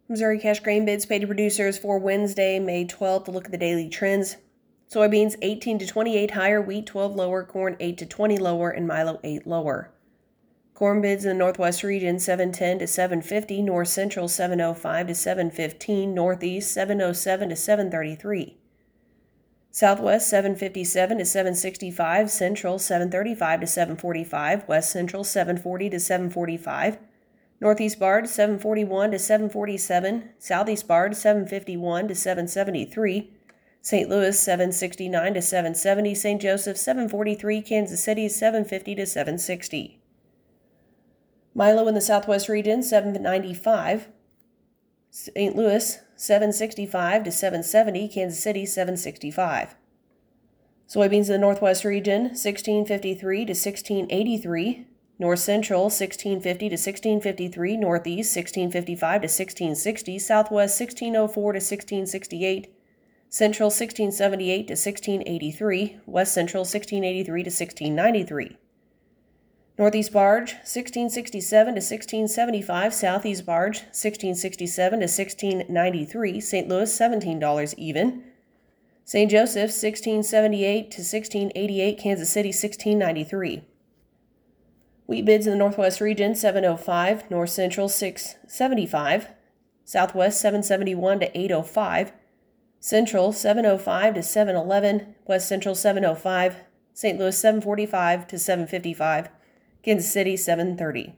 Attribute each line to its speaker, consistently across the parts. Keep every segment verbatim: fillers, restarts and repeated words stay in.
Speaker 1: Missouri cash grain bids paid to producers for Wednesday, May twelfth. Look at the daily trends. Soybeans eighteen to twenty-eight higher, wheat twelve lower, corn eight to twenty lower, and milo eight lower. Corn bids in the Northwest region seven ten to seven fifty, North Central seven oh five to seven fifteen, Northeast seven oh seven to seven thirty-three. Southwest seven fifty-seven to seven sixty-five, Central seven thirty-five to seven forty-five, West Central seven forty to seven forty-five, Northeast barred seven forty-one to seven forty-seven, Southeast barred seven fifty-one to seven seventy-three, Saint Louis seven sixty-nine to seven seventy, Saint Joseph seven forty-three, Kansas City seven fifty to seven sixty. Milo in the Southwest region seven ninety-five, Saint Louis seven sixty-five to seven seventy, Kansas City seven sixty-five. Soybeans in the Northwest region sixteen fifty-three to sixteen eighty-three, North Central sixteen fifty to sixteen fifty-three, Northeast sixteen fifty-five to sixteen sixty, Southwest sixteen oh four to sixteen sixty-eight, Central sixteen seventy-eight to sixteen eighty-three, West Central sixteen eighty-three to sixteen ninety-three. Northeast barge sixteen sixty-seven to sixteen seventy-five, Southeast barge sixteen sixty-seven to sixteen ninety-three, Saint Louis seventeen dollars even, Saint Joseph sixteen seventy-eight to sixteen eighty-eight, Kansas City sixteen ninety-three. Wheat bids in the Northwest region seven oh five, North Central six seventy-five, Southwest seven seventy-one to eight oh five, Central seven oh five to seven eleven, West Central seven oh five, Saint Louis seven forty-five to seven fifty-five, Kansas City seven thirty.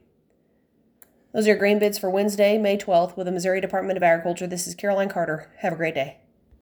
Speaker 1: Those are your grain bids for Wednesday, May twelfth with the Missouri Department of Agriculture. This is Caroline Carter. Have a great day.